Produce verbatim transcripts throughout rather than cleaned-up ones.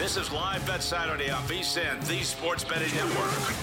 This is Live Bet Saturday on V S I N, the Sports Betting Network.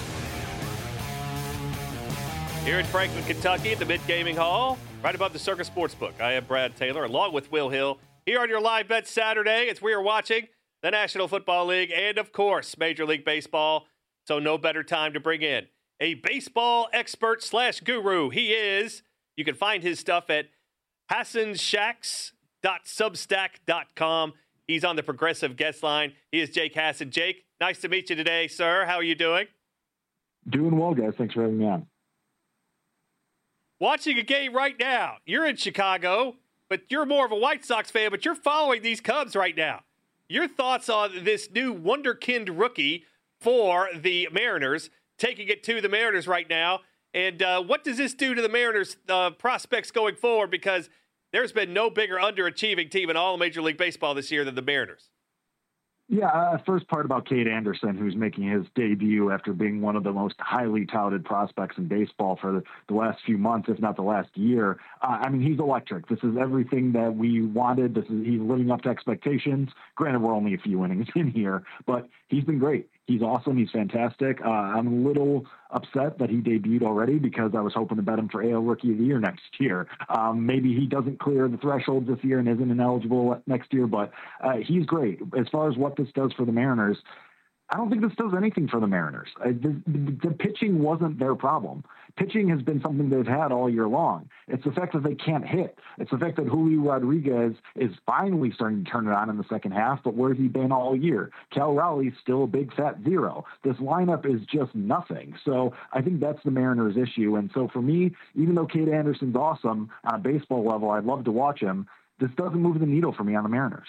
Here in Franklin, Kentucky, at the Mid Gaming Hall, right above the Circus Sportsbook. I am Brad Taylor, along with Will Hill. Here on your Live Bet Saturday, as we are watching the National Football League and, of course, Major League Baseball. So no better time to bring in a baseball expert slash guru. He is. You can find his stuff at hassan shacks dot substack dot com. He's on the Progressive Guest Line. He is Jake Hassan. Jake, nice to meet you today, sir. How are you doing? Doing well, guys. Thanks for having me on. Watching a game right now. You're in Chicago, but you're more of a White Sox fan, but you're following these Cubs right now. Your thoughts on this new wonderkind rookie for the Mariners, taking it to the Mariners right now, and uh, what does this do to the Mariners' uh, prospects going forward? Because there's been no bigger underachieving team in all of Major League Baseball this year than the Mariners. Yeah, uh, first part about Cade Anderson, who's making his debut after being one of the most highly touted prospects in baseball for the, the last few months, if not the last year. Uh, I mean, he's electric. This is everything that we wanted. This is he's living up to expectations. Granted, we're only a few innings in here, but he's been great. He's awesome. He's fantastic. Uh, I'm a little upset that he debuted already because I was hoping to bet him for A L Rookie of the Year next year. Um, maybe he doesn't clear the threshold this year and isn't ineligible next year, but uh, he's great. As far as what this does for the Mariners, I don't think this does anything for the Mariners. Uh, the, the, the pitching wasn't their problem. Pitching has been something they've had all year long. It's the fact that they can't hit. It's the fact that Julio Rodriguez is finally starting to turn it on in the second half, but where's he been all year? Cal Raleigh's still a big fat zero. This lineup is just nothing. So I think that's the Mariners' issue. And so for me, even though Cade Anderson's awesome on a baseball level, I'd love to watch him, this doesn't move the needle for me on the Mariners.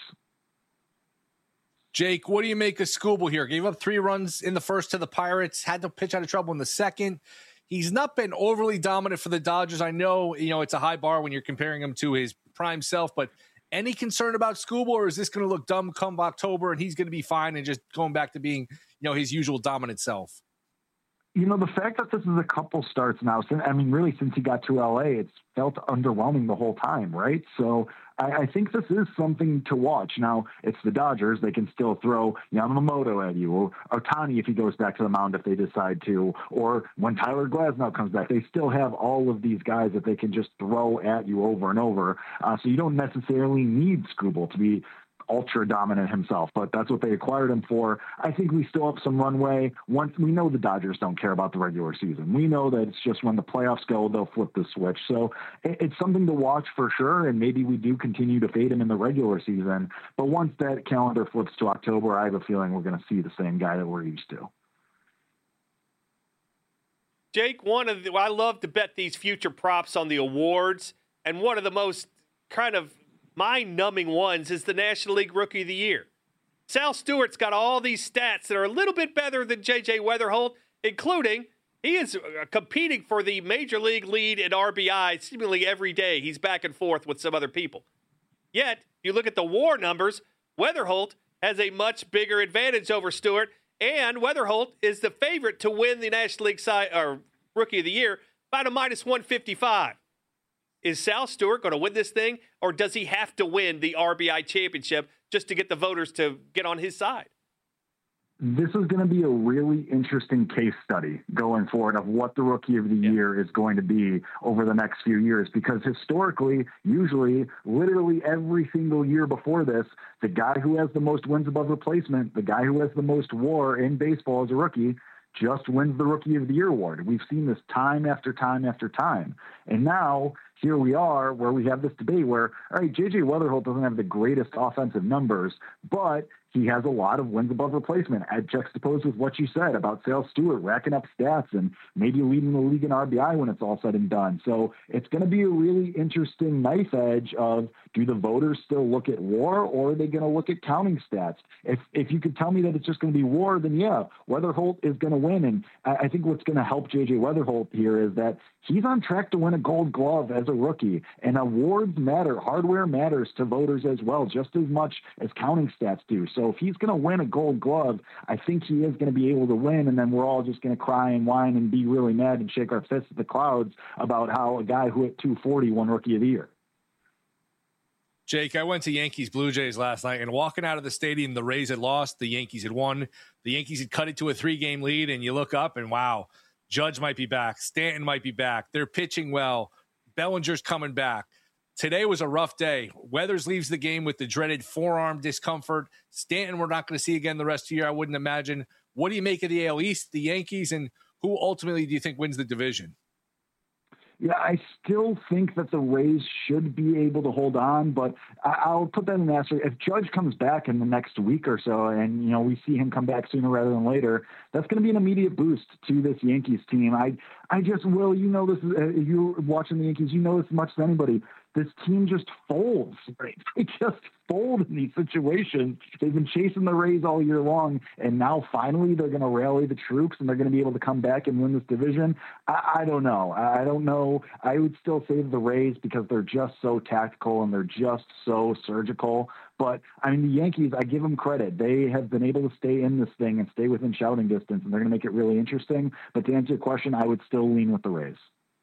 Jake, what do you make of Skubal here? Gave up three runs in the first to the Pirates, had to pitch out of trouble in the second. He's not been overly dominant for the Dodgers. I know, you know, it's a high bar when you're comparing him to his prime self, but any concern about Skubal, or is this going to look dumb come October and he's going to be fine and just going back to being, you know, his usual dominant self? You know, the fact that this is a couple starts now, I mean, really since he got to L A, it's felt underwhelming the whole time, right? So I, I think this is something to watch. Now, it's the Dodgers. They can still throw Yamamoto at you, or Ohtani if he goes back to the mound if they decide to, or when Tyler Glasnow comes back. They still have all of these guys that they can just throw at you over and over. Uh, so you don't necessarily need Skubal to be ultra dominant himself, but that's what they acquired him for. I think we still have some runway. Once we know the Dodgers don't care about the regular season. We know that it's just when the playoffs go, they'll flip the switch. So it's something to watch for sure. And maybe we do continue to fade him in the regular season, but once that calendar flips to October, I have a feeling we're going to see the same guy that we're used to. Jake, one of the, I love to bet these future props on the awards, and one of the most kind of mind-numbing ones is the National League Rookie of the Year. Sal Stewart's got all these stats that are a little bit better than J J Weatherholt, including he is competing for the Major League lead in R B I seemingly every day. He's back and forth with some other people. Yet, you look at the WAR numbers, Weatherholt has a much bigger advantage over Stewart, and Weatherholt is the favorite to win the National League si- or Rookie of the Year by a minus one fifty-five. Is Sal Stewart going to win this thing, or does he have to win the R B I championship just to get the voters to get on his side? This is going to be a really interesting case study going forward of what the Rookie of the yeah. Year is going to be over the next few years, because historically, usually, literally every single year before this, the guy who has the most wins above replacement, the guy who has the most WAR in baseball as a rookie, just wins the Rookie of the Year award. We've seen this time after time after time. And now here we are where we have this debate where, all right, J J Weatherholt doesn't have the greatest offensive numbers, but he has a lot of wins above replacement, at juxtaposed with what you said about Sal Stewart racking up stats and maybe leading the league in R B I when it's all said and done. So it's going to be a really interesting knife edge of, do the voters still look at WAR, or are they going to look at counting stats? If if you could tell me that it's just going to be WAR, then yeah, Weatherholt is going to win. And I, I think what's going to help J J Weatherholt here is that he's on track to win a Gold Glove as a rookie, and awards matter. Hardware matters to voters as well, just as much as counting stats do. So if he's going to win a Gold Glove, I think he is going to be able to win, and then we're all just going to cry and whine and be really mad and shake our fists at the clouds about how a guy who hit two forty won Rookie of the Year. Jake, I went to Yankees Blue Jays last night, and walking out of the stadium, the Rays had lost, the Yankees had won. The Yankees had cut it to a three-game lead, and you look up, and wow, Judge might be back. Stanton might be back. They're pitching well. Bellinger's coming back. Today was a rough day. Weathers leaves the game with the dreaded forearm discomfort. Stanton we're not going to see again the rest of the year, I wouldn't imagine. What do you make of the A L East, the Yankees, and who ultimately do you think wins the division? Yeah, I still think that the Rays should be able to hold on, but I'll put that in the asterisk. If Judge comes back in the next week or so, and you know we see him come back sooner rather than later, that's going to be an immediate boost to this Yankees team. I, I just will. You know this. Uh, you're watching the Yankees. You know this as much as anybody. This team just folds. Right? They just fold in these situations. They've been chasing the Rays all year long, and now finally they're going to rally the troops and they're going to be able to come back and win this division. I, I don't know. I don't know. I would still say the Rays because they're just so tactical and they're just so surgical. But I mean, the Yankees, I give them credit. They have been able to stay in this thing and stay within shouting distance, and they're going to make it really interesting. But to answer your question, I would still lean with the Rays.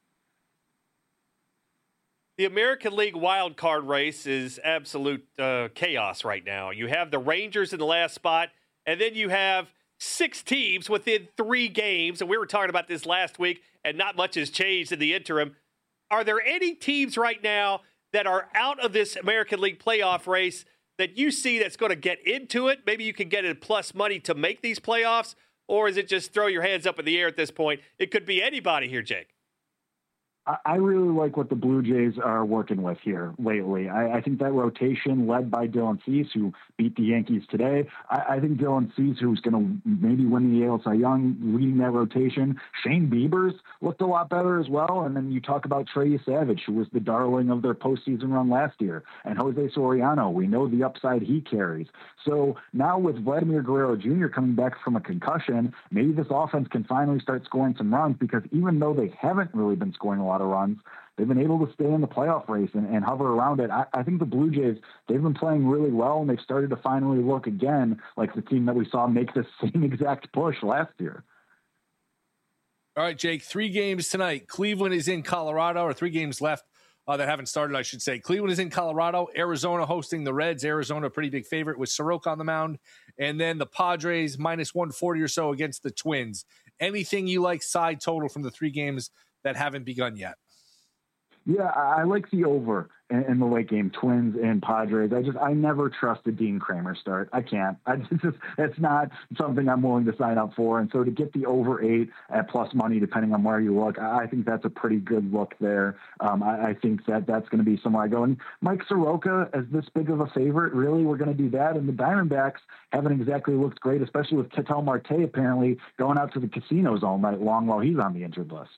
The American League wild card race is absolute uh, chaos right now. You have the Rangers in the last spot, and then you have six teams within three games. And we were talking about this last week, and not much has changed in the interim. Are there any teams right now that are out of this American League playoff race that you see that's going to get into it? Maybe you can get it plus money to make these playoffs, or is it just throw your hands up in the air at this point? It could be anybody here, Jake. I really like what the Blue Jays are working with here lately. I, I think that rotation led by Dylan Cease, who beat the Yankees today. I, I think Dylan Cease, who's going to maybe win the A L Cy Young, leading that rotation. Shane Bieber's looked a lot better as well. And then you talk about Trey Savage, who was the darling of their postseason run last year. And Jose Soriano, we know the upside he carries. So now with Vladimir Guerrero Junior coming back from a concussion, maybe this offense can finally start scoring some runs, because even though they haven't really been scoring a lot of runs, they've been able to stay in the playoff race and, and hover around it. I, I think the Blue Jays, they've been playing really well, and they've started to finally look again like the team that we saw make the same exact push last year. All right, Jake, three games tonight. Cleveland is in Colorado, or three games left uh, that haven't started, I should say. Cleveland is in Colorado. Arizona hosting the Reds. Arizona, a pretty big favorite with Soroka on the mound. And then the Padres, minus one forty or so against the Twins. Anything you like side total from the three games that haven't begun yet? Yeah, I like the over in the late game, Twins and Padres. I just, I never trust a Dean Kramer start. I can't. I just, it's not something I'm willing to sign up for. And so to get the over eight at plus money, depending on where you look, I think that's a pretty good look there. Um, I, I think that that's going to be somewhere I go. And Mike Soroka as this big of a favorite, really, we're going to do that. And the Diamondbacks haven't exactly looked great, especially with Ketel Marte apparently going out to the casinos all night long while he's on the injured list.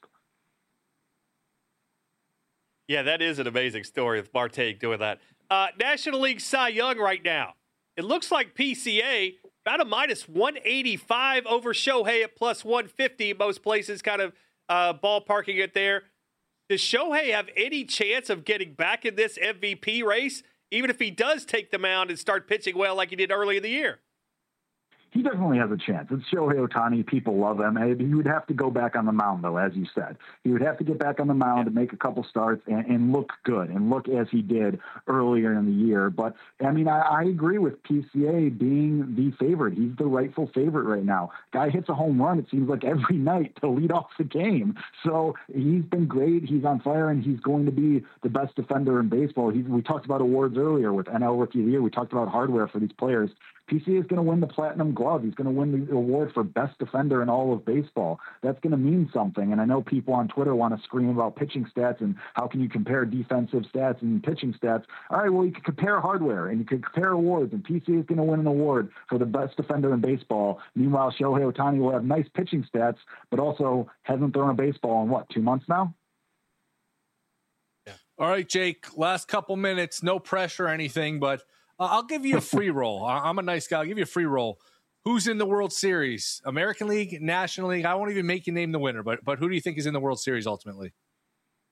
Yeah, that is an amazing story with Marte doing that. Uh, National League Cy Young right now. It looks like P C A about a minus one eighty-five over Shohei at plus one fifty. Most places kind of uh, ballparking it there. Does Shohei have any chance of getting back in this M V P race, even if he does take the mound and start pitching well like he did early in the year? He definitely has a chance. It's Shohei Ohtani. People love him. He would have to go back on the mound, though, as you said. He would have to get back on the mound yeah. and make a couple starts and, and look good and look as he did earlier in the year. But, I mean, I, I agree with P C A being the favorite. He's the rightful favorite right now. Guy hits a home run, it seems like, every night to lead off the game. So he's been great. He's on fire, and he's going to be the best defender in baseball. He's, we talked about awards earlier with N L Rookie of the Year. We talked about hardware for these players. P C A is going to win the Platinum Glove. He's going to win the award for best defender in all of baseball. That's going to mean something. And I know people on Twitter want to scream about pitching stats and how can you compare defensive stats and pitching stats. All right, well, you can compare hardware and you can compare awards, and P C A is going to win an award for the best defender in baseball. Meanwhile, Shohei Ohtani will have nice pitching stats, but also hasn't thrown a baseball in, what, two months now? Yeah. All right, Jake, last couple minutes, no pressure or anything, but Uh, I'll give you a free roll. I'm a nice guy. I'll give you a free roll. Who's in the World Series? American League, National League? I won't even make you name the winner, but but who do you think is in the World Series ultimately?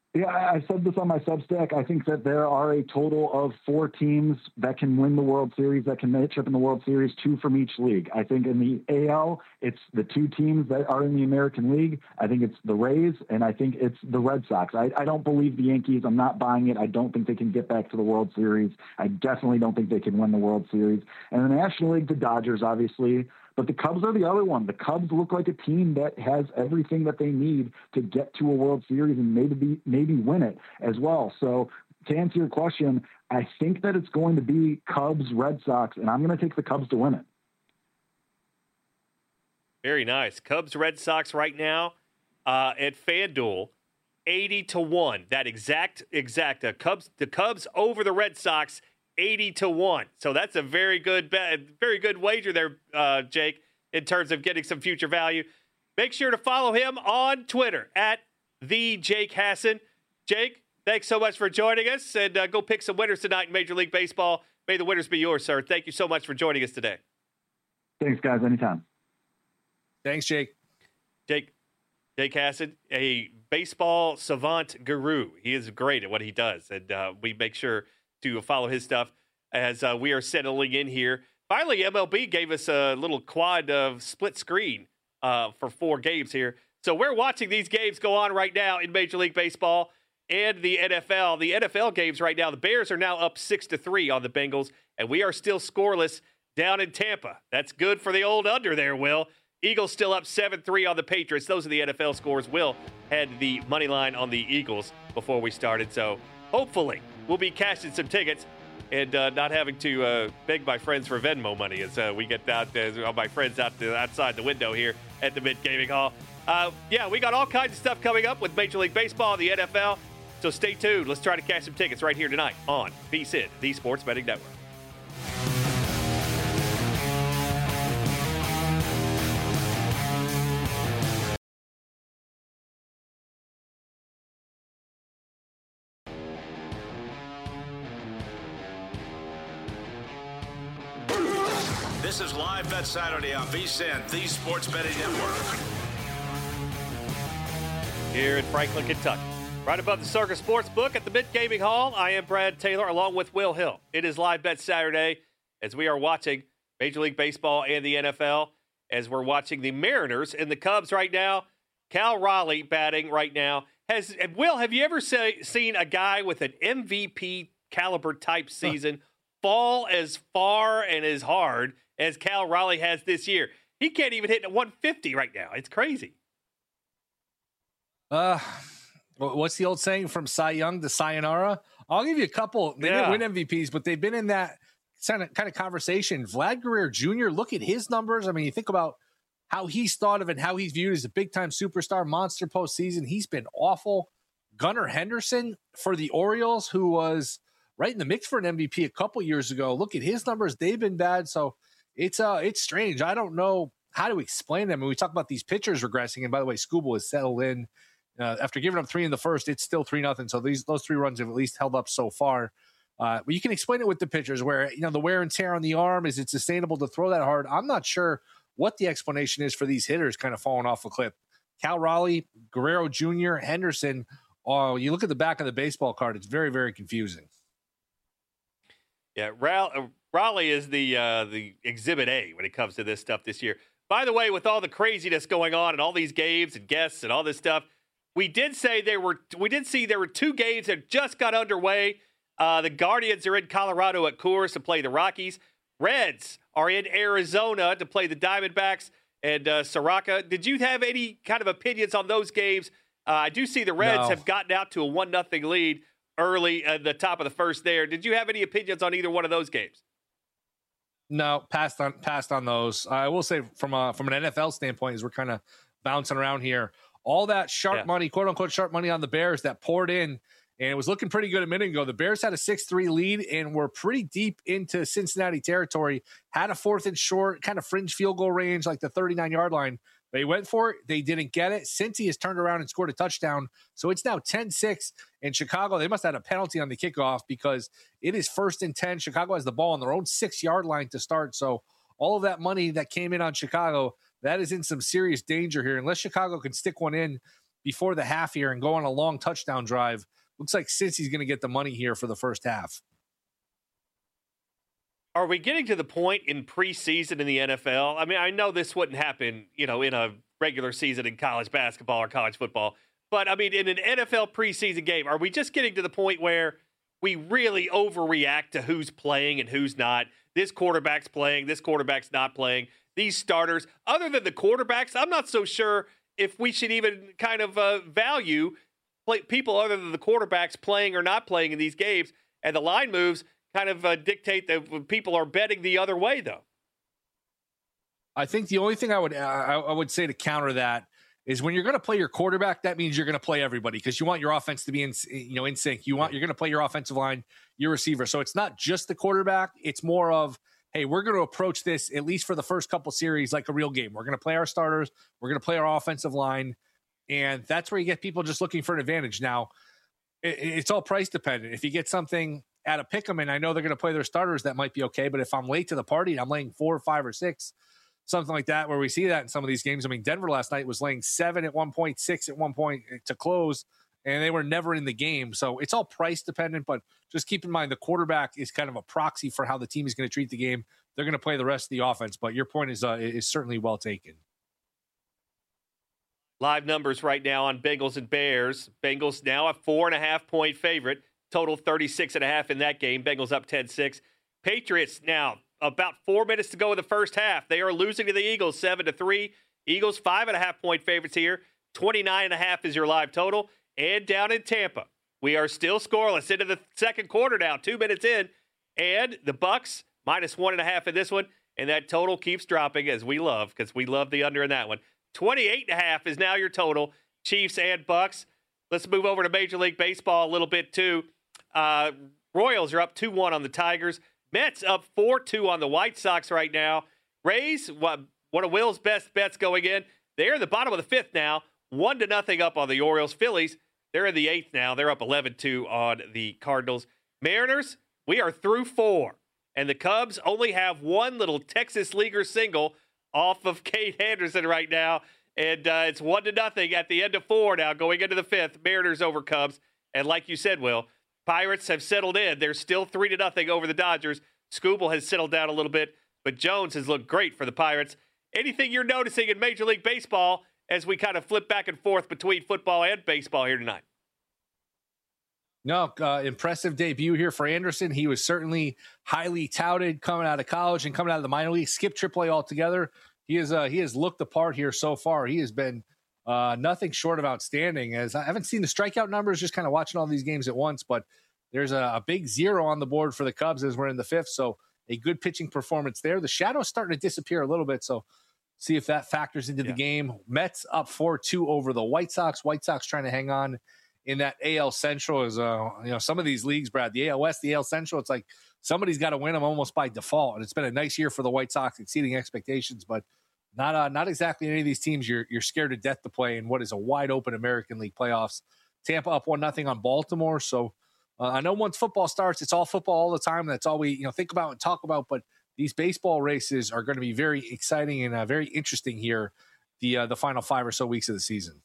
Yeah, I said this on my Substack. I think that there are a total of four teams that can win the World Series, that can match up in the World Series, two from each league. I think in the A L, it's the two teams that are in the American League. I think it's the Rays, and I think it's the Red Sox. I, I don't believe the Yankees. I'm not buying it. I don't think they can get back to the World Series. I definitely don't think they can win the World Series. And the National League, the Dodgers, obviously. But the Cubs are the other one. The Cubs look like a team that has everything that they need to get to a World Series and maybe be, maybe win it as well. So to answer your question, I think that it's going to be Cubs, Red Sox, and I'm going to take the Cubs to win it. Very nice. Cubs, Red Sox right now uh, at FanDuel, eighty to one. That exact, exact. Uh, Cubs, the Cubs over the Red Sox, eighty to one. So that's a very good bet, very good wager there, uh, Jake, in terms of getting some future value. Make sure to follow him on Twitter at the Jake Hassan. Jake, thanks so much for joining us, and uh, go pick some winners tonight in Major League Baseball. May the winners be yours, sir. Thank you so much for joining us today. Thanks, guys. Anytime. Thanks, Jake. Jake, Jake Hassan, a baseball savant guru. He is great at what he does, and uh, we make sure to follow his stuff as uh, we are settling in here. Finally, M L B gave us a little quad of split screen uh, for four games here. So we're watching these games go on right now in Major League Baseball and the N F L. The N F L games right now, the Bears are now up six to three on the Bengals, and we are still scoreless down in Tampa. That's good for the old under there, Will. Eagles still up seven three on the Patriots. Those are the N F L scores. Will had the money line on the Eagles before we started, so hopefully we'll be cashing some tickets and uh, not having to uh, beg my friends for Venmo money as uh, we get out, uh, my friends out the, outside the window here at the Mid Gaming Hall. Uh, yeah, we got all kinds of stuff coming up with Major League Baseball, the N F L. So stay tuned. Let's try to cash some tickets right here tonight on V S I N, the Sports Betting Network. This is Live Bet Saturday on V S I N, the Sports Betting Network. Here in Franklin, Kentucky. Right above the Circus Sportsbook at the Mid Gaming Hall, I am Brad Taylor along with Will Hill. It is Live Bet Saturday as we are watching Major League Baseball and the N F L, as we're watching the Mariners and the Cubs right now. Cal Raleigh batting right now. Has Will, have you ever say, seen a guy with an M V P caliber type season huh. fall as far and as hard as Cal Raleigh has this year? He can't even hit one fifty right now. It's crazy. Uh, what's the old saying from Cy Young to Sayonara? I'll give you a couple. They yeah. didn't win M V Ps, but they've been in that kind of, kind of conversation. Vlad Guerrero Junior, look at his numbers. I mean, you think about how he's thought of and how he's viewed as a big-time superstar, monster postseason. He's been awful. Gunnar Henderson for the Orioles, who was right in the mix for an M V P a couple years ago. Look at his numbers. They've been bad. So it's uh, it's strange. I don't know how to explain them. And we talk about these pitchers regressing. And by the way, Skubal has settled in. Uh, after giving up three in the first, it's still three nothing. So these those three runs have at least held up so far. Uh, but you can explain it with the pitchers, where you know the wear and tear on the arm. Is it sustainable to throw that hard? I'm not sure what the explanation is for these hitters kind of falling off a cliff. Cal Raleigh, Guerrero Junior, Henderson. Oh, you look at the back of the baseball card; it's very, very confusing. Yeah, Raleigh is the uh, the exhibit A when it comes to this stuff this year. By the way, with all the craziness going on and all these games and guests and all this stuff. We did say there were. We did see there were two games that just got underway. Uh, the Guardians are in Colorado at Coors to play the Rockies. Reds are in Arizona to play the Diamondbacks and uh, Soraka. Did you have any kind of opinions on those games? Uh, I do see the Reds no. have gotten out to a one nothing lead early at the top of the first. There. Did you have any opinions on either one of those games? No, passed on. Passed on those. I will say from a, from an N F L standpoint, as we're kind of bouncing around here. All that sharp yeah. money, quote unquote, sharp money on the Bears that poured in, and it was looking pretty good a minute ago. The Bears had a six three lead and were pretty deep into Cincinnati territory, had a fourth and short, kind of fringe field goal range, like the thirty-nine yard line. They went for it. They didn't get it. Cincy has turned around and scored a touchdown. So it's now ten six in Chicago. They must have had a penalty on the kickoff because it is first and ten. Chicago has the ball on their own six yard line to start. So all of that money that came in on Chicago, that is in some serious danger here. Unless Chicago can stick one in before the half here and go on a long touchdown drive. Looks like Cincy's going to get the money here for the first half. Are we getting to the point in preseason in the N F L? I mean, I know this wouldn't happen, you know, in a regular season in college basketball or college football. But, I mean, in an N F L preseason game, are we just getting to the point where we really overreact to who's playing and who's not? This quarterback's playing, this quarterback's not playing. These starters, other than the quarterbacks, I'm not so sure if we should even kind of uh, value play, people other than the quarterbacks playing or not playing in these games. And the line moves kind of uh, dictate that people are betting the other way, though. I think the only thing I would I, I would say to counter that is when you're going to play your quarterback, that means you're going to play everybody because you want your offense to be in you know in sync. You want you're going to play your offensive line, your receiver. So it's not just the quarterback. It's more of, hey, we're going to approach this at least for the first couple series like a real game. We're going to play our starters. We're going to play our offensive line, and that's where you get people just looking for an advantage. Now, it, it's all price dependent. If you get something at a pick'em, and I know they're going to play their starters, that might be okay. But if I'm late to the party, I'm laying four or five or six. Something like that, where we see that in some of these games. I mean, Denver last night was laying seven at one point, six at one point to close, and they were never in the game. So it's all price dependent, but just keep in mind the quarterback is kind of a proxy for how the team is going to treat the game. They're going to play the rest of the offense, but your point is uh, is certainly well taken. Live numbers right now on Bengals and Bears. Bengals now a four and a half point favorite. Total thirty-six and a half in that game. Bengals up ten six. Patriots now about four minutes to go in the first half. They are losing to the Eagles seven to three. Eagles five and a half point favorites here. twenty-nine and a half is your live total. And down in Tampa, we are still scoreless into the second quarter now, two minutes in. And the Bucks minus one and a half in this one. And that total keeps dropping as we love, because we love the under in that one. twenty-eight and a half is now your total. Chiefs and Bucks. Let's move over to Major League Baseball a little bit too. Uh, Royals are up two one on the Tigers. Mets up four two on the White Sox right now. Rays, one of Will's best bets going in. They're in the bottom of the fifth now. One to nothing up on the Orioles. Phillies, they're in the eighth now. They're up eleven two on the Cardinals. Mariners, we are through four. And the Cubs only have one little Texas Leaguer single off of Kate Anderson right now. And uh, it's one to nothing at the end of four now going into the fifth. Mariners over Cubs. And like you said, Will, Pirates have settled in. They're still three to nothing over the Dodgers. Skubal has settled down a little bit, but Jones has looked great for the Pirates. Anything you're noticing in Major League Baseball as we kind of flip back and forth between football and baseball here tonight? No, uh, impressive debut here for Anderson. He was certainly highly touted coming out of college and coming out of the minor league. Skipped triple A altogether. He is uh, he has looked the part here so far. He has been uh, nothing short of outstanding. As I haven't seen the strikeout numbers, just kind of watching all these games at once, but there's a, a big zero on the board for the Cubs as we're in the fifth. So a good pitching performance there. The shadow's starting to disappear a little bit. So see if that factors into yeah. the game. Mets up four two over the White Sox. White Sox trying to hang on in that A L Central. Is uh, you know, some of these leagues, Brad, the A L West, the A L Central, it's like somebody's got to win them almost by default. And it's been a nice year for the White Sox, exceeding expectations, but not uh, not exactly any of these teams you're you're scared to death to play in what is a wide open American League playoffs. Tampa up one nothing on Baltimore. So uh, I know once football starts, it's all football all the time. That's all we you know think about and talk about. But these baseball races are going to be very exciting and uh, very interesting here. The uh, the final five or so weeks of the season.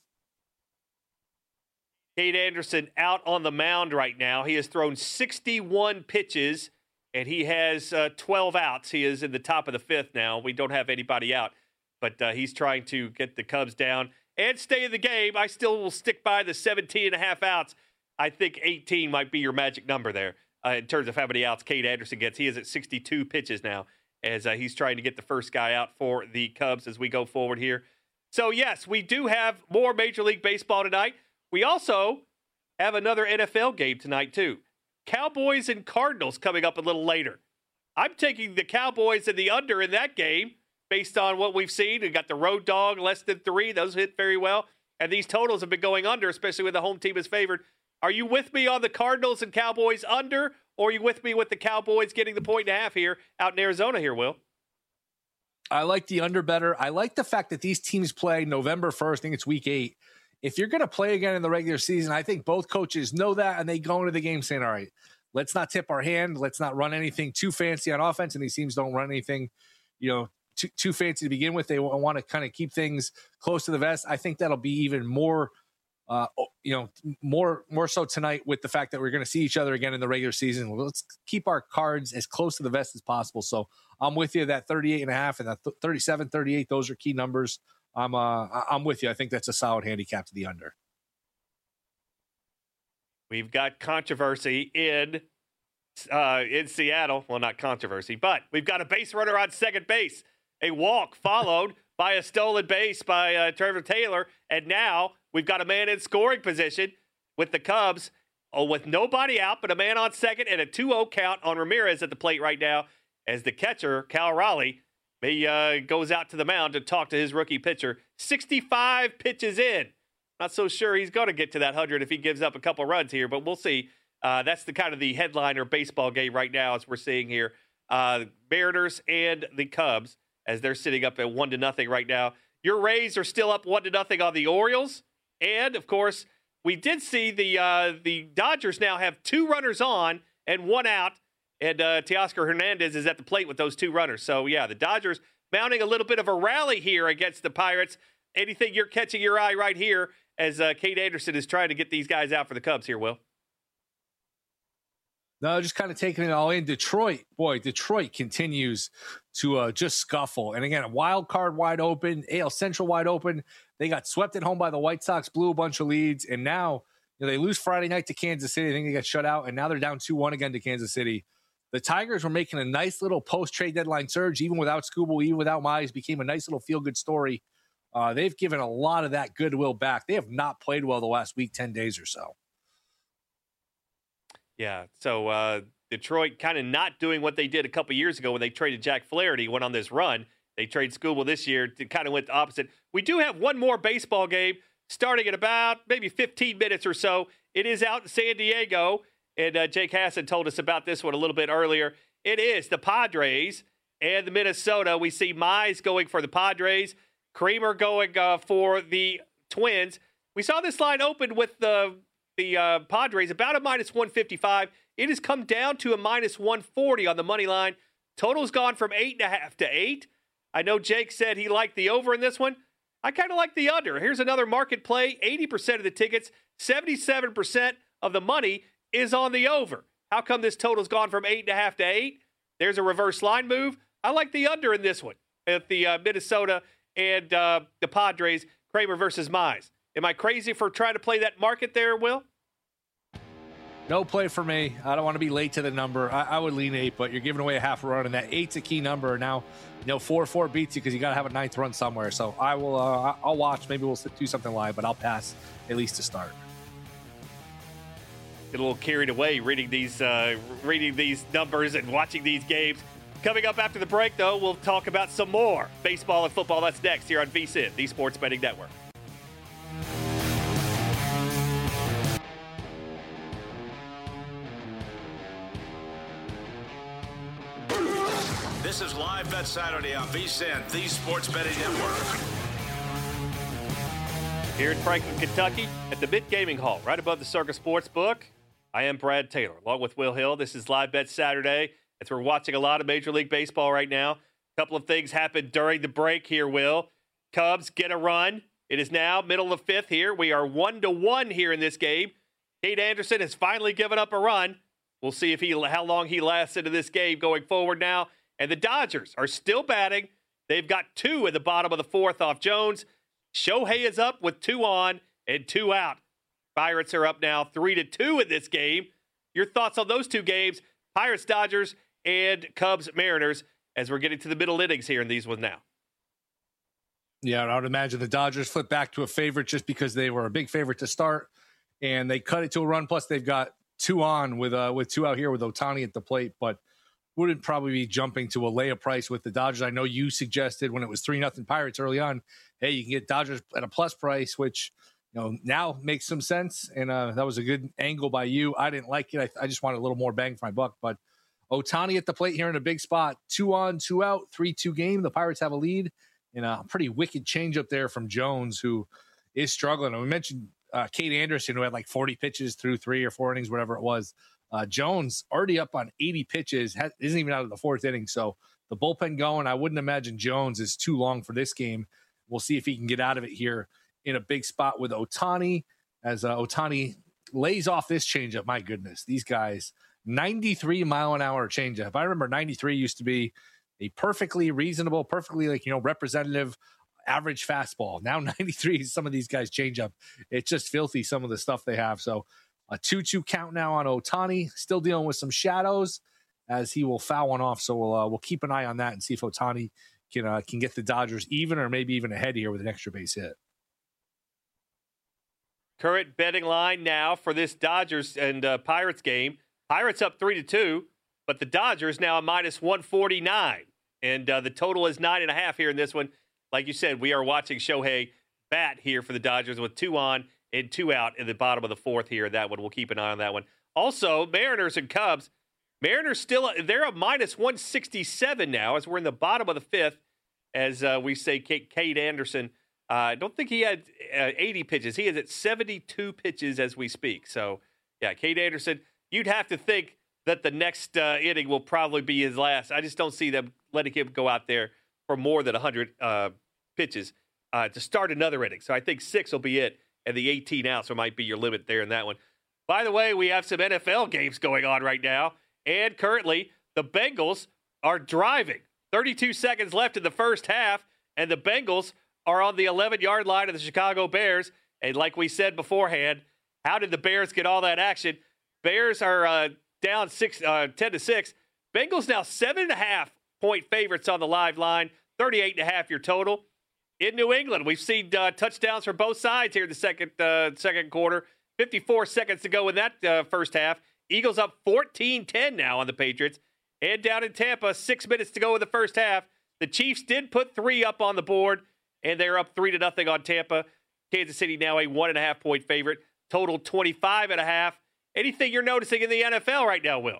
Kate Anderson out on the mound right now. He has thrown sixty-one pitches, and he has uh, twelve outs. He is in the top of the fifth now. We don't have anybody out, but uh, he's trying to get the Cubs down and stay in the game. I still will stick by the seventeen and a half outs. I think eighteen might be your magic number there uh, in terms of how many outs Kate Anderson gets. He is at sixty-two pitches now as uh, he's trying to get the first guy out for the Cubs as we go forward here. So, yes, we do have more Major League Baseball tonight. We also have another N F L game tonight, too. Cowboys and Cardinals coming up a little later. I'm taking the Cowboys and the under in that game based on what we've seen. We got the road dog, less than three. Those hit very well. And these totals have been going under, especially when the home team is favored. Are you with me on the Cardinals and Cowboys under, or are you with me with the Cowboys getting the point and a half here out in Arizona here, Will? I like the under better. I like the fact that these teams play November first. I think it's week eight. If you're going to play again in the regular season, I think both coaches know that, and they go into the game saying, all right, let's not tip our hand. Let's not run anything too fancy on offense, and these teams don't run anything, you know, too, too fancy to begin with. They want to kind of keep things close to the vest. I think that'll be even more uh, you know, more more so tonight with the fact that we're going to see each other again in the regular season. Let's keep our cards as close to the vest as possible. So I'm with you. That thirty-eight and a half and that thirty-seven, thirty-eight, those are key numbers. I'm uh, I'm with you. I think that's a solid handicap to the under. We've got controversy in uh, in Seattle. Well, not controversy, but we've got a base runner on second base. A walk followed by a stolen base by uh, Trevor Taylor. And now we've got a man in scoring position with the Cubs oh, with nobody out but a man on second and a two oh count on Ramirez at the plate right now as the catcher, Cal Raleigh, he, uh, goes out to the mound to talk to his rookie pitcher. sixty-five pitches in. Not so sure he's going to get to that one hundred if he gives up a couple runs here, but we'll see. Uh, that's the kind of the headliner baseball game right now as we're seeing here. Uh, Mariners and the Cubs as they're sitting up at one to nothing right now. Your Rays are still up one to nothing on the Orioles. And, of course, we did see the uh, the Dodgers now have two runners on and one out. And uh, Teoscar Hernandez is at the plate with those two runners. So, yeah, the Dodgers mounting a little bit of a rally here against the Pirates. Anything you're catching your eye right here as uh, Kate Anderson is trying to get these guys out for the Cubs here, Will? No, just kind of taking it all in. Detroit, boy, Detroit continues to uh, just scuffle. And again, a wild card wide open, A L Central wide open. They got swept at home by the White Sox, blew a bunch of leads, and now you know, they lose Friday night to Kansas City. I think they got shut out, and now they're down two one again to Kansas City. The Tigers were making a nice little post-trade deadline surge, even without Skubal, even without Mize, became a nice little feel-good story. Uh, they've given a lot of that goodwill back. They have not played well the last week, ten days or so. Yeah, so uh, Detroit kind of not doing what they did a couple years ago when they traded Jack Flaherty, went on this run. They trade Skubal this year to kind of went the opposite. We do have one more baseball game starting in about maybe fifteen minutes or so. It is out in San Diego, and uh, Jake Hassan told us about this one a little bit earlier. It is the Padres and the Minnesota. We see Mize going for the Padres, Kramer going uh, for the Twins. We saw this line open with the the uh, Padres about a minus one fifty-five. It has come down to a minus one forty on the money line. Total's gone from eight and a half to eight. I know Jake said he liked the over in this one. I kind of like the under. Here's another market play. eighty percent of the tickets, seventy-seven percent of the money is on the over. How come this total's gone from eight and a half to eight? There's a reverse line move. I like the under in this one at the uh, Minnesota and uh, the Padres, Kramer versus Mize. Am I crazy for trying to play that market there, Will? No play for me. I don't want to be late to the number. I, I would lean eight, but you're giving away a half a run, and that eight's a key number. Now, you know, four four beats you because you got to have a ninth run somewhere. So I will. Uh, I'll watch. Maybe we'll do something live, but I'll pass at least to start. Get a little carried away reading these, uh, reading these numbers and watching these games. Coming up after the break, though, we'll talk about some more baseball and football. That's next here on V S I N, the Sports Betting Network. This is Live Bet Saturday on V S I N, the Sports Betting Network. Here in Franklin, Kentucky, at the Mid Gaming Hall, right above the Circus Sportsbook, I am Brad Taylor, along with Will Hill. This is Live Bet Saturday, as we're watching a lot of Major League Baseball right now. A couple of things happened during the break here, Will. Cubs get a run. It is now middle of the fifth here. We are one to one here in this game. Kate Anderson has finally given up a run. We'll see if he how long he lasts into this game going forward now. And the Dodgers are still batting. They've got two at the bottom of the fourth off Jones. Shohei is up with two on and two out. Pirates are up now three to two in this game. Your thoughts on those two games? Pirates, Dodgers, and Cubs, Mariners, as we're getting to the middle innings here in these ones now. Yeah, I would imagine the Dodgers flip back to a favorite just because they were a big favorite to start, and they cut it to a run. Plus, they've got two on with uh, with two out here with Ohtani at the plate, but wouldn't probably be jumping to a lay-up price with the Dodgers. I know you suggested when it was three nothing Pirates early on, hey, you can get Dodgers at a plus price, which you know now makes some sense, and uh, that was a good angle by you. I didn't like it. I, I just wanted a little more bang for my buck, but Ohtani at the plate here in a big spot, two on, two out, three two game. The Pirates have a lead, and a pretty wicked change up there from Jones, who is struggling. And we mentioned uh, Kate Anderson, who had like forty pitches through three or four innings, whatever it was. Uh, Jones already up on eighty pitches, has, isn't even out of the fourth inning. So the bullpen going, I wouldn't imagine Jones is too long for this game. We'll see if he can get out of it here in a big spot with Ohtani. as uh, Ohtani lays off this changeup. My goodness, these guys, ninety-three mile an hour changeup. I remember ninety-three used to be a perfectly reasonable, perfectly like, you know, representative average fastball. Now ninety-three is some of these guys changeup. It's just filthy, some of the stuff they have. So a two two count now on Ohtani, still dealing with some shadows as he will foul one off. So we'll uh, we'll keep an eye on that and see if Ohtani can uh, can get the Dodgers even or maybe even ahead here with an extra base hit. Current betting line now for this Dodgers and uh, Pirates game. Pirates up three to two, but the Dodgers now a minus one forty-nine, and uh, the total is nine and a half here in this one. Like you said, we are watching Shohei bat here for the Dodgers with two on and two out in the bottom of the fourth here. That one, we'll keep an eye on that one. Also, Mariners and Cubs. Mariners still, they're a minus one sixty-seven now as we're in the bottom of the fifth. As uh, we say, Cade Anderson. Uh, I don't think he had uh, eighty pitches. He is at seventy-two pitches as we speak. So, yeah, Cade Anderson, you'd have to think that the next uh, inning will probably be his last. I just don't see them letting him go out there for more than one hundred uh, pitches uh, to start another inning. So I think six will be it, and the eighteen outs might be your limit there in that one. By the way, we have some N F L games going on right now, and currently the Bengals are driving. thirty-two seconds left in the first half, and the Bengals are on the eleven-yard line of the Chicago Bears. And like we said beforehand, how did the Bears get all that action? Bears are uh, down six, uh, ten to six. Bengals now seven and a half point favorites on the live line. thirty-eight and a half your total. In New England, we've seen uh, touchdowns from both sides here in the second uh, second quarter. fifty-four seconds to go in that uh, first half. Eagles up fourteen ten now on the Patriots. And down in Tampa, six minutes to go in the first half. The Chiefs did put three up on the board, and they're up three to nothing on Tampa. Kansas City now a one and a half point favorite. Total twenty-five and a half. Anything you're noticing in the N F L right now, Will?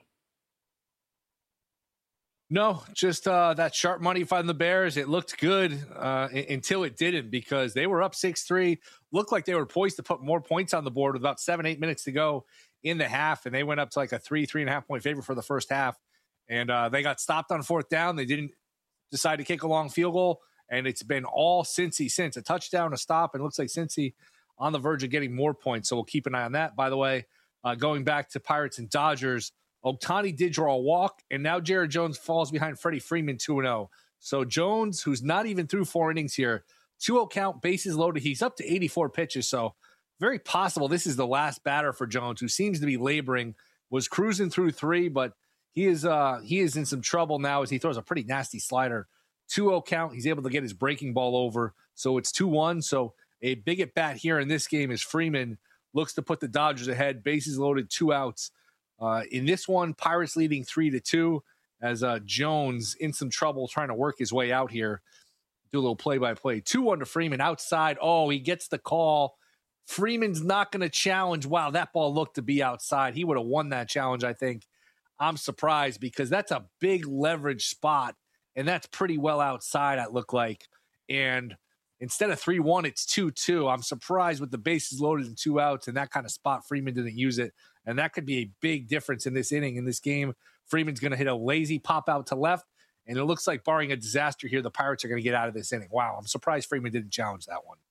No, just uh, that sharp money from the Bears. It looked good uh, until it didn't, because they were up six three. Looked like they were poised to put more points on the board with about seven, eight minutes to go in the half, and they went up to like a three, three and a half point favorite for the first half. And uh, they got stopped on fourth down. They didn't decide to kick a long field goal, and it's been all Cincy since. A touchdown, a stop, and it looks like Cincy on the verge of getting more points. So we'll keep an eye on that. By the way, uh, going back to Pirates and Dodgers, Ohtani did draw a walk, and now Jared Jones falls behind Freddie Freeman two and oh. So Jones, who's not even through four innings here, two oh count, bases loaded. He's up to eighty-four pitches, so very possible this is the last batter for Jones, who seems to be laboring, was cruising through three, but he is uh, he is in some trouble now as he throws a pretty nasty slider. two oh count, he's able to get his breaking ball over, so it's two one. So a big at bat here in this game is Freeman looks to put the Dodgers ahead, bases loaded, two outs. Uh, in this one, Pirates leading three to two as uh, Jones in some trouble trying to work his way out here. Do a little play-by-play. two one to Freeman outside. Oh, he gets the call. Freeman's not going to challenge. Wow, that ball looked to be outside. He would have won that challenge, I think. I'm surprised because that's a big leverage spot, and that's pretty well outside, it looked like. And instead of three one, it's two two. I'm surprised with the bases loaded and two outs, and that kind of spot, Freeman didn't use it. And that could be a big difference in this inning, in this game. Freeman's going to hit a lazy pop out to left, and it looks like, barring a disaster here, the Pirates are going to get out of this inning. Wow, I'm surprised Freeman didn't challenge that one.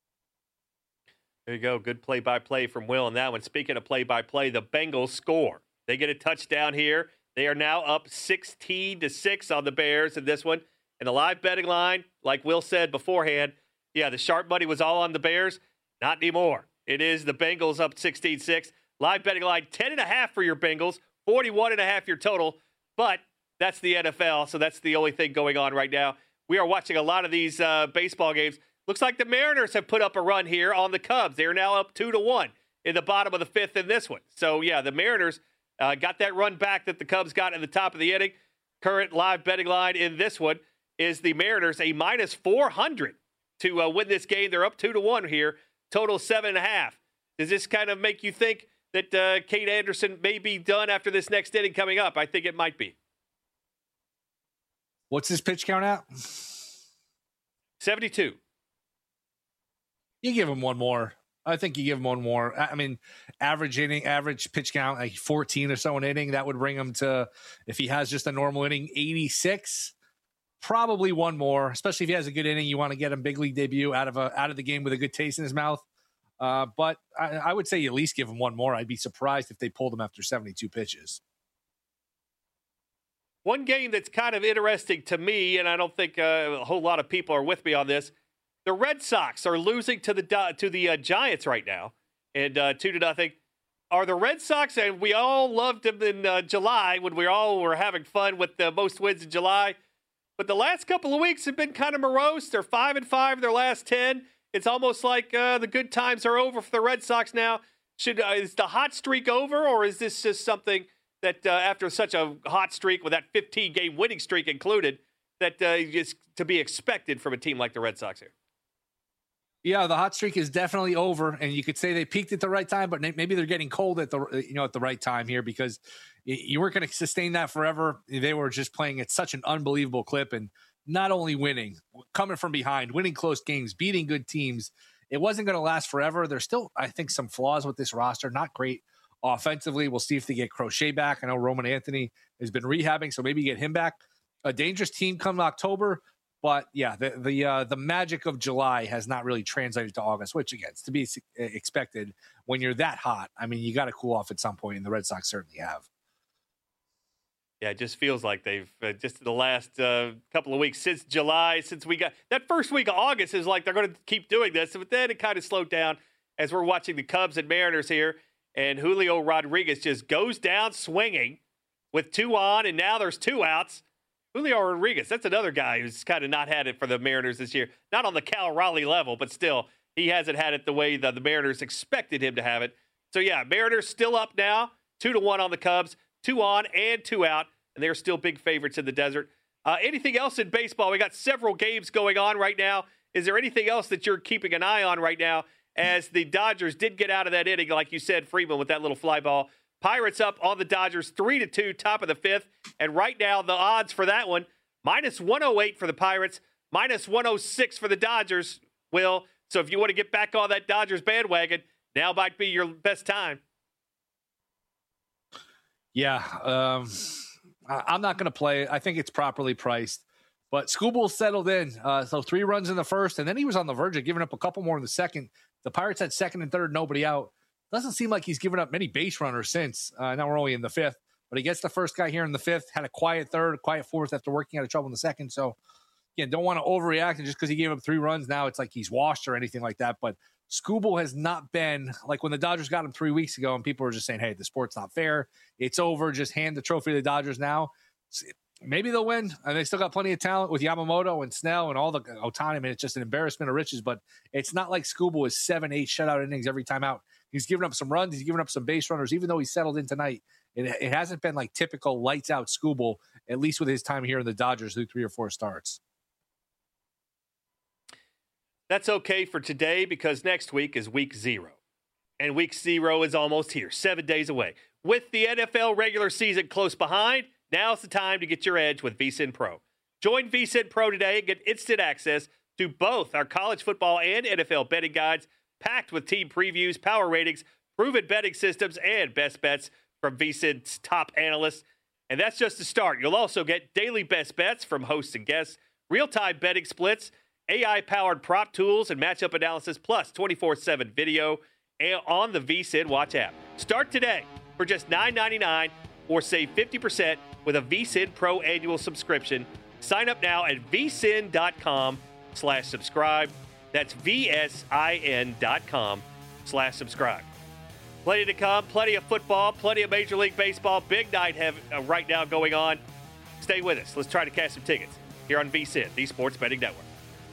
There you go. Good play-by-play from Will on that one. Speaking of play-by-play, the Bengals score. They get a touchdown here. They are now up sixteen to six on the Bears in this one. And the live betting line, like Will said beforehand, yeah, the sharp money was all on the Bears. Not anymore. It is the Bengals up sixteen six. Live betting line, ten and a half for your Bengals, forty-one and a half your total. But that's the N F L, so that's the only thing going on right now. We are watching a lot of these uh, baseball games. Looks like the Mariners have put up a run here on the Cubs. They are now up two to one in the bottom of the fifth in this one. So, yeah, the Mariners uh, got that run back that the Cubs got in the top of the inning. Current live betting line in this one is the Mariners a minus four hundred to uh, win this game. They're up two to one here. Total seven and a half. Does this kind of make you think that uh, Cade Anderson may be done after this next inning coming up? I think it might be. What's his pitch count at? seventy-two. You give him one more. I think you give him one more. I mean, average inning, average pitch count, like fourteen or so an inning. That would bring him to, if he has just a normal inning, eighty-six. Probably one more, especially if he has a good inning. You want to get him big league debut out of a out of the game with a good taste in his mouth. Uh, but I, I would say you at least give him one more. I'd be surprised if they pulled him after seventy-two pitches. One game that's kind of interesting to me, and I don't think uh, a whole lot of people are with me on this. The Red Sox are losing to the to the uh, Giants right now, and uh, two to nothing. Are the Red Sox, and we all loved them in uh, July when we all were having fun with the most wins in July, but the last couple of weeks have been kind of morose. They're five and five their last ten. It's almost like uh, the good times are over for the Red Sox now. Should uh, is the hot streak over, or is this just something that uh, after such a hot streak with that fifteen-game winning streak included, that uh, is to be expected from a team like the Red Sox here? Yeah, the hot streak is definitely over, and you could say they peaked at the right time, but maybe they're getting cold at the you know at the right time here because you weren't going to sustain that forever. They were just playing at such an unbelievable clip, and not only winning, coming from behind, winning close games, beating good teams. It wasn't going to last forever. There's still, I think, some flaws with this roster. Not great offensively. We'll see if they get Crochet back. I know Roman Anthony has been rehabbing, so maybe get him back. A dangerous team come October. But yeah, the the uh, the magic of July has not really translated to August, which again, is to be expected when you're that hot. I mean, you got to cool off at some point, and the Red Sox certainly have. Yeah, it just feels like they've uh, just the last uh, couple of weeks since July, since we got that first week of August is like they're going to keep doing this, but then it kind of slowed down as we're watching the Cubs and Mariners here, and Julio Rodriguez just goes down swinging with two on, and now there's two outs. Julio Rodriguez, that's another guy who's kind of not had it for the Mariners this year. Not on the Cal Raleigh level, but still, he hasn't had it the way that the Mariners expected him to have it. So, yeah, Mariners still up now, two to one on the Cubs, two on and two out, and they're still big favorites in the desert. Uh, anything else in baseball? We got several games going on right now. Is there anything else that you're keeping an eye on right now as the Dodgers did get out of that inning, like you said, Freeman, with that little fly ball? Pirates up on the Dodgers three to two, top of the fifth. And right now, the odds for that one, minus one oh eight for the Pirates, minus one oh six for the Dodgers, Will. So if you want to get back on that Dodgers bandwagon, now might be your best time. Yeah, um, I'm not going to play. I think it's properly priced. But Skubal settled in. Uh, so three runs in the first, and then he was on the verge of giving up a couple more in the second. The Pirates had second and third, nobody out. Doesn't seem like he's given up many base runners since. Uh, now we're only in the fifth, but he gets the first guy here in the fifth, had a quiet third, a quiet fourth after working out of trouble in the second. So, again, don't want to overreact. And just because he gave up three runs, now it's like he's washed or anything like that. But Skubal has not been like when the Dodgers got him three weeks ago and people were just saying, hey, the sport's not fair. It's over. Just hand the trophy to the Dodgers now. Maybe they'll win. And they still got plenty of talent with Yamamoto and Snell and all the Ohtani. I mean, it's just an embarrassment of riches, but it's not like Skubal is seven, eight shutout innings every time out. He's given up some runs. He's given up some base runners, even though he settled in tonight. It, it hasn't been like typical lights out Skubal, at least with his time here in the Dodgers through three or four starts. That's okay for today because next week is week zero. And week zero is almost here, seven days away. With the N F L regular season close behind, now's the time to get your edge with V S I N Pro. Join V S I N Pro today and get instant access to both our college football and N F L betting guides, packed with team previews, power ratings, proven betting systems, and best bets from V S I N's top analysts. And that's just the start. You'll also get daily best bets from hosts and guests, real-time betting splits, A I-powered prop tools, and matchup analysis, plus twenty-four seven video on the V S I N Watch app. Start today for just nine ninety-nine or save fifty percent with a V S I N Pro annual subscription. Sign up now at vsin.com slash subscribe. That's V-S-I-N dot com slash subscribe. Plenty to come, plenty of football, plenty of Major League Baseball. Big night have, uh, right now going on. Stay with us. Let's try to cash some tickets here on V S I N, the Sports Betting Network.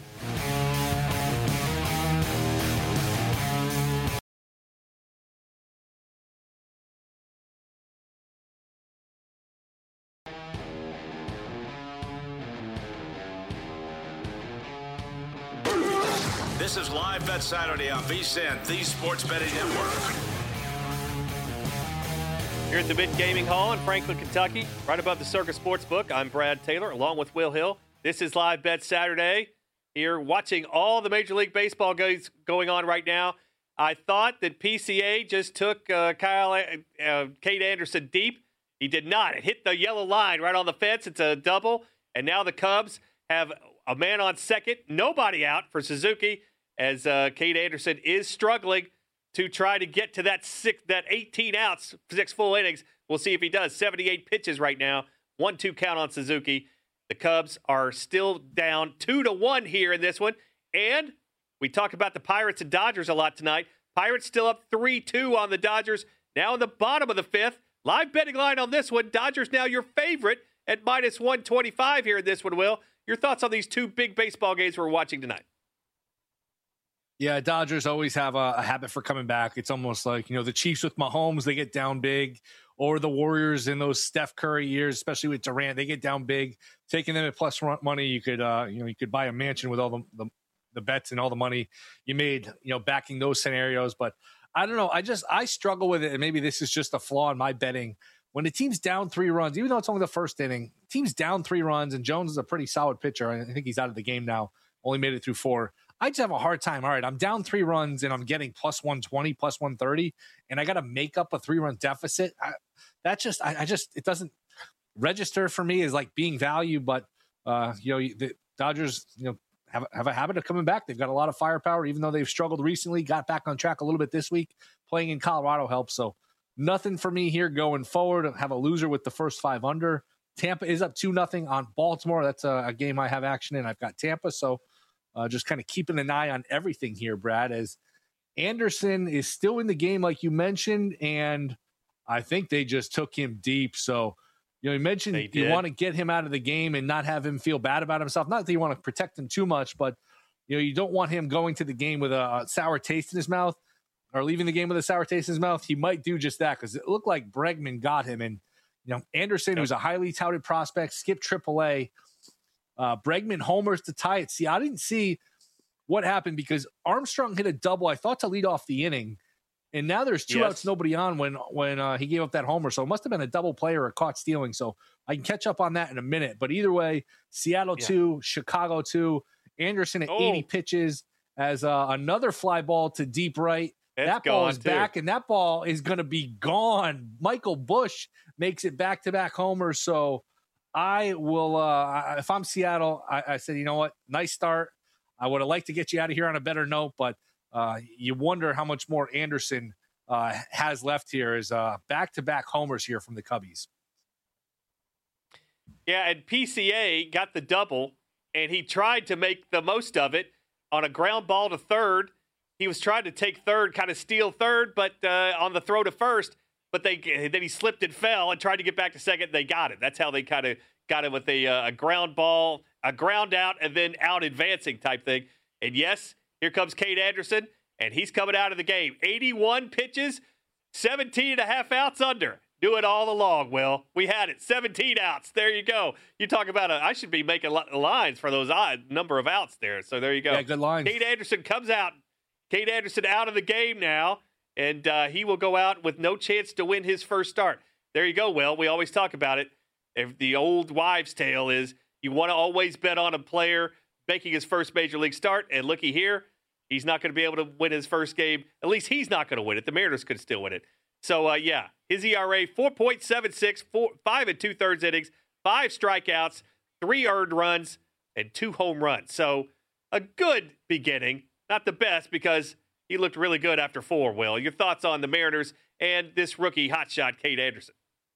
This is Live Bet Saturday on V S I N, the Sports Betting Network. Here at the Mid Gaming Hall in Franklin, Kentucky, right above the Circus Sportsbook, I'm Brad Taylor, along with Will Hill. This is Live Bet Saturday. Here, watching all the Major League Baseball games going on right now. I thought that P C A just took uh, Kyle, uh, Kate Anderson deep. He did not. It hit the yellow line right on the fence. It's a double, and now the Cubs have a man on second, nobody out for Suzuki, as uh, Kate Anderson is struggling. to try to get to that six, that eighteen outs, six full innings. We'll see if he does. seventy-eight pitches right now. one two count on Suzuki. The Cubs are still down two to one here in this one. And we talked about the Pirates and Dodgers a lot tonight. Pirates still up three two on the Dodgers. Now in the bottom of the fifth. Live betting line on this one. Dodgers now your favorite at minus one twenty-five here in this one, Will. Your thoughts on these two big baseball games we're watching tonight? Yeah, Dodgers always have a, a habit for coming back. It's almost like, you know, the Chiefs with Mahomes, they get down big, or the Warriors in those Steph Curry years, especially with Durant, they get down big. Taking them at plus money, you could, uh, you know, you could buy a mansion with all the, the the bets and all the money you made, you know, backing those scenarios. But I don't know. I just I struggle with it, and maybe this is just a flaw in my betting. When the team's down three runs, even though it's only the first inning, team's down three runs, and Jones is a pretty solid pitcher. I think he's out of the game now. Only made it through four. I just have a hard time. All right, I'm down three runs and I'm getting plus one twenty, plus one thirty, and I got to make up a three-run deficit. I, that just, I, I just, it doesn't register for me as like being value. But uh, you know, the Dodgers, you know, have have a habit of coming back. They've got a lot of firepower, even though they've struggled recently. Got back on track a little bit this week. Playing in Colorado helps. So nothing for me here going forward. I have a loser with the first five under. Tampa is up two nothing on Baltimore. That's a, a game I have action in. I've got Tampa, so. Uh, just kind of keeping an eye on everything here, Brad, as Anderson is still in the game, like you mentioned, and I think they just took him deep. So, you know, you mentioned you want to get him out of the game and not have him feel bad about himself. Not that you want to protect him too much, but, you know, you don't want him going to the game with a, a sour taste in his mouth or leaving the game with a sour taste in his mouth. He might do just that because it looked like Bregman got him. And, you know, Anderson, yep. who's a highly touted prospect, skipped triple A. Uh, Bregman homers to tie it. See, I didn't see what happened because Armstrong hit a double, I thought, to lead off the inning. And now there's two yes. outs, nobody on when when uh, he gave up that homer. So it must have been a double play or a caught stealing. So I can catch up on that in a minute. But either way, Seattle yeah. two, Chicago two, Anderson at oh. eighty pitches as uh, another fly ball to deep right. It's that ball is too. back, and that ball is going to be gone. Michael Busch makes it back-to-back homers. So I will, uh, if I'm Seattle, I, I said, you know what? Nice start. I would have liked to get you out of here on a better note, but uh, you wonder how much more Anderson uh, has left here as uh, back-to-back homers here from the Cubbies. Yeah, and P C A got the double, and he tried to make the most of it on a ground ball to third. He was trying to take third, kind of steal third, but uh, on the throw to first. But they then he slipped and fell and tried to get back to second. They got it. That's how they kind of got it with a, uh, a ground ball, a ground out, and then out advancing type thing. And yes, here comes Cade Anderson, and he's coming out of the game. eighty-one pitches, seventeen and a half outs under. Do it all along, Will. We had it. seventeen outs. There you go. You talk about a, I should be making lines for those odd number of outs there. So there you go. Yeah, good lines. Cade Anderson comes out. Cade Anderson out of the game now. And uh, he will go out with no chance to win his first start. There you go, Will. We always talk about it. If the old wives' tale is you want to always bet on a player making his first major league start. And looky here, he's not going to be able to win his first game. At least he's not going to win it. The Mariners could still win it. So, uh, yeah, his E R A, four point seven six, four, five and two-thirds innings, five strikeouts, three earned runs, and two home runs. So a good beginning. Not the best because he looked really good after four, Will. Your thoughts on the Mariners and this rookie hotshot, Cade Anderson?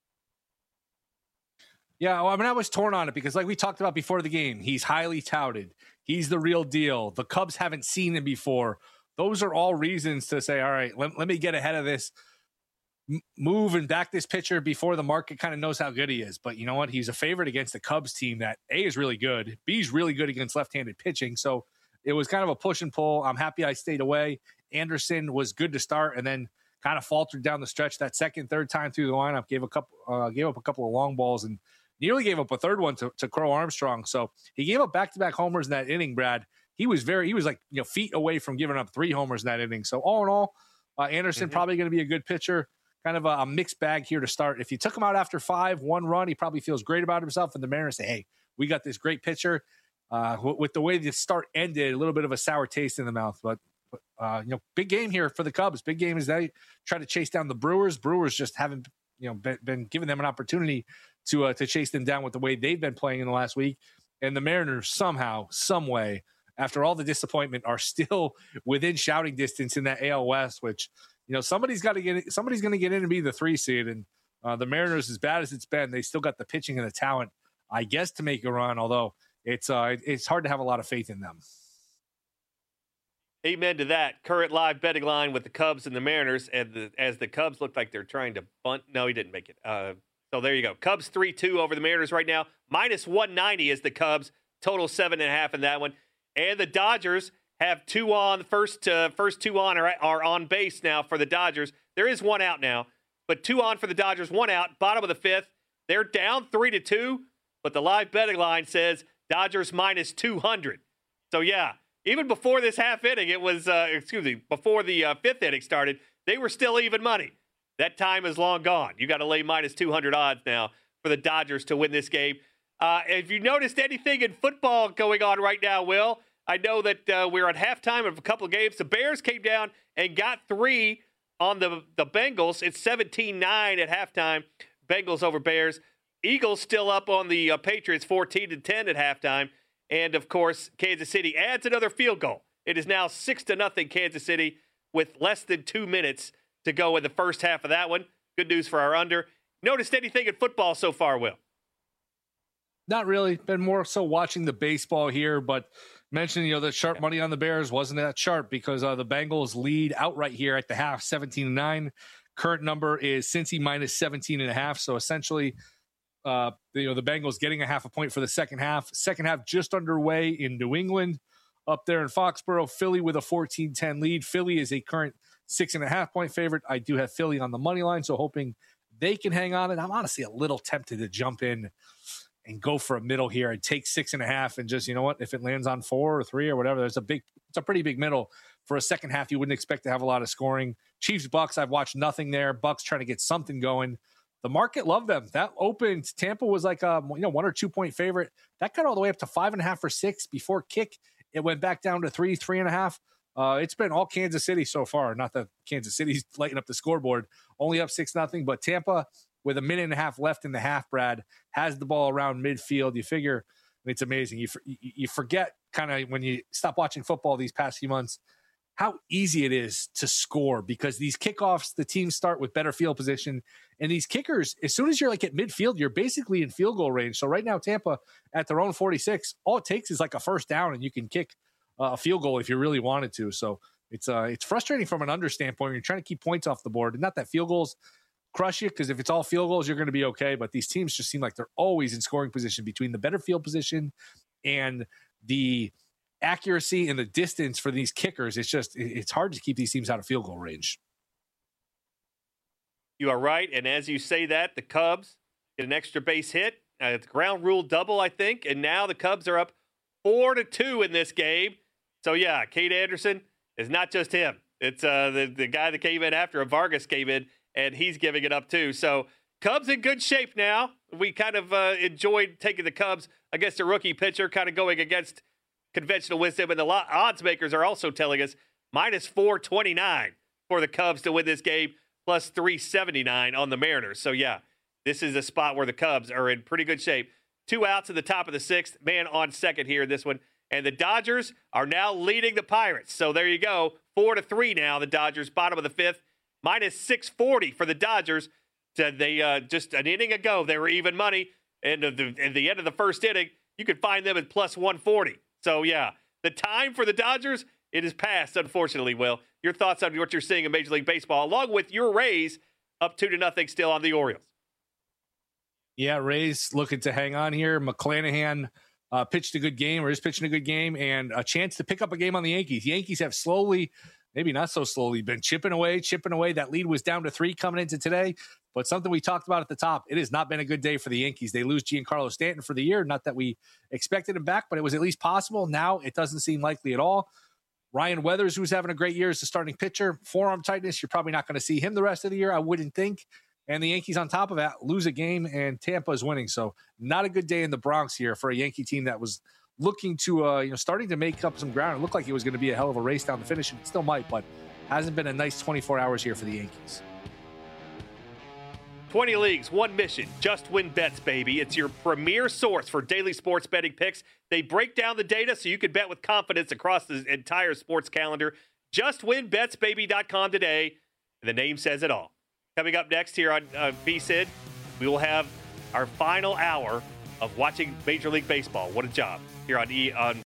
Yeah, well, I mean, I was torn on it because like we talked about before the game, he's highly touted. He's the real deal. The Cubs haven't seen him before. Those are all reasons to say, all right, let, let me get ahead of this, M- move and back this pitcher before the market kind of knows how good he is. But you know what? He's a favorite against the Cubs team that A is really good. B is really good against left-handed pitching. So it was kind of a push and pull. I'm happy I stayed away. Anderson was good to start and then kind of faltered down the stretch that second, third time through the lineup, gave a couple, uh, gave up a couple of long balls and nearly gave up a third one to, to Crow Armstrong. So he gave up back-to-back homers in that inning, Brad. He was very, he was like, you know, feet away from giving up three homers in that inning. So all in all, uh, Anderson mm-hmm. probably going to be a good pitcher. Kind of a, a mixed bag here to start. If you took him out after five, one run, he probably feels great about himself. And the Mariners say, hey, we got this great pitcher. Uh, w- with the way the start ended, a little bit of a sour taste in the mouth. But, but uh, you know, big game here for the Cubs. Big game is they try to chase down the Brewers. Brewers just haven't, you know, been, been giving them an opportunity to uh, to chase them down with the way they've been playing in the last week. And the Mariners somehow, some way, after all the disappointment, are still within shouting distance in that A L West, which, you know, somebody's got to get, somebody's going to get in and be the three seed. And uh, the Mariners, as bad as it's been, they still got the pitching and the talent, I guess, to make a run, although it's, uh, it's hard to have a lot of faith in them. Amen to that. Current live betting line with the Cubs and the Mariners, and the, as the Cubs look like they're trying to bunt. No, he didn't make it. Uh, so there you go. Cubs three two over the Mariners right now. Minus one ninety is the Cubs. Total seven and a half in that one. And the Dodgers have two on. The first, uh, first two on are, are on base now for the Dodgers. There is one out now, but two on for the Dodgers, one out. Bottom of the fifth. They're down three to two, but the live betting line says Dodgers minus two hundred. So, yeah. Even before this half inning, it was, uh, excuse me, before the uh, fifth inning started, they were still even money. That time is long gone. You got to lay minus two hundred odds now for the Dodgers to win this game. Uh, if you noticed anything in football going on right now, Will, I know that uh, we're at halftime of a couple of games. The Bears came down and got three on the, the Bengals. It's seventeen nine at halftime. Bengals over Bears. Eagles still up on the uh, Patriots fourteen to ten at halftime. And, of course, Kansas City adds another field goal. It is now six to nothing Kansas City with less than two minutes to go in the first half of that one. Good news for our under. Noticed anything in football so far, Will? Not really. Been more so watching the baseball here, but mentioning, you know, the sharp money on the Bears wasn't that sharp because uh, the Bengals lead outright here at the half, seventeen to nine. Current number is Cincy minus seventeen and a half. So essentially, Uh, you know, the Bengals getting a half a point for the second half. Second half just underway in New England. Up there in Foxborough, Philly with a fourteen ten lead. Philly is a current six and a half point favorite. I do have Philly on the money line, so hoping they can hang on. And I'm honestly a little tempted to jump in and go for a middle here and take six and a half and just, you know what, if it lands on four or three or whatever, there's a big, it's a pretty big middle for a second half. You wouldn't expect to have a lot of scoring. Chiefs, Bucks, I've watched nothing there. Bucks trying to get something going. The market loved them. That opened. Tampa was like a you know one or two point favorite. That got all the way up to five and a half or six before kick. It went back down to three, three and a half. Uh, it's been all Kansas City so far. Not that Kansas City's lighting up the scoreboard. Only up six nothing. But Tampa, with a minute and a half left in the half, Brad has the ball around midfield. You figure it's amazing. You you forget kind of when you stop watching football these past few months how easy it is to score because these kickoffs, the teams start with better field position. And these kickers, as soon as you're like at midfield, you're basically in field goal range. So right now, Tampa at their own forty-six, all it takes is like a first down and you can kick uh, a field goal if you really wanted to. So it's uh, it's frustrating from an under standpoint. You're trying to keep points off the board. And not that field goals crush you, because if it's all field goals, you're going to be okay. But these teams just seem like they're always in scoring position between the better field position and the accuracy and the distance for these kickers. It's just, it's hard to keep these teams out of field goal range. You are right. And as you say that, the Cubs get an extra base hit. Uh, it's ground rule double, I think. And now the Cubs are up four to two in this game. So, yeah, Cade Anderson is not just him. It's uh, the, the guy that came in after Vargas came in, and he's giving it up too. So, Cubs in good shape now. We kind of uh, enjoyed taking the Cubs against a rookie pitcher, kind of going against conventional wisdom. And the odds makers are also telling us minus four twenty-nine for the Cubs to win this game, plus three seventy-nine on the Mariners. So, yeah, this is a spot where the Cubs are in pretty good shape. Two outs at the top of the sixth, man on second here in this one. And the Dodgers are now leading the Pirates. So there you go, four to three now, the Dodgers, bottom of the fifth, minus six forty for the Dodgers. So they uh, just an inning ago, they were even money. And at the, at the end of the first inning, you could find them at plus one forty. So, yeah, the time for the Dodgers, it is past, unfortunately, Will. Your thoughts on what you're seeing in Major League Baseball, along with your Rays up two to nothing still on the Orioles. Yeah, Rays looking to hang on here. McClanahan uh, pitched a good game, or is pitching a good game, and a chance to pick up a game on the Yankees. Yankees have slowly, maybe not so slowly, been chipping away, chipping away. That lead was down to three coming into today. But something we talked about at the top, it has not been a good day for the Yankees. They lose Giancarlo Stanton for the year. Not that we expected him back, but it was at least possible. Now it doesn't seem likely at all. Ryan Weathers, who's having a great year as the starting pitcher, forearm tightness, you're probably not going to see him the rest of the year, I wouldn't think. And the Yankees on top of that lose a game, and Tampa is winning. So not a good day in the Bronx here for a Yankee team that was looking to, uh, you know, starting to make up some ground. It looked like it was going to be a hell of a race down the finish, and it still might, but hasn't been a nice twenty-four hours here for the Yankees. twenty leagues, one mission. Just win bets, baby. It's your premier source for daily sports betting picks. They break down the data so you can bet with confidence across the entire sports calendar. just win bets baby dot com today. The name says it all. Coming up next here on uh, V S I N, we will have our final hour of watching Major League Baseball. What a job. Here on, e- on